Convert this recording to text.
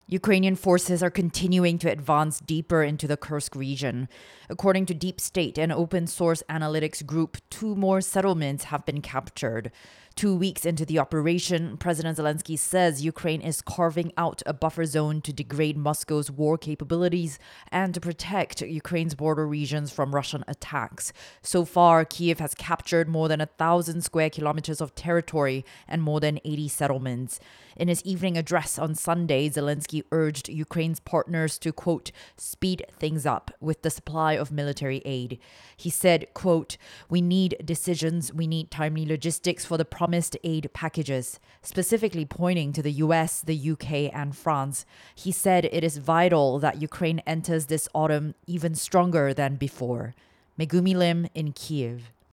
Ukrainian forces are continuing to advance deeper into the Kursk region. According to Deep State, an open source analytics group, 2 more settlements have been captured. 2 weeks into the operation, President Zelensky says Ukraine is carving out a buffer zone to degrade Moscow's war capabilities and to protect Ukraine's border regions from Russian attacks. So far, Kyiv has captured more than 1,000 square kilometers of territory and more than 80 settlements. In his evening address on Sunday, Zelensky urged Ukraine's partners to, quote, speed things up with the supply of military aid. He said, quote, we need decisions, we need timely logistics for the promised aid packages, specifically pointing to the US, the UK, and France. He said it is vital that Ukraine enters this autumn even stronger than before. Megumi Lim in Kyiv.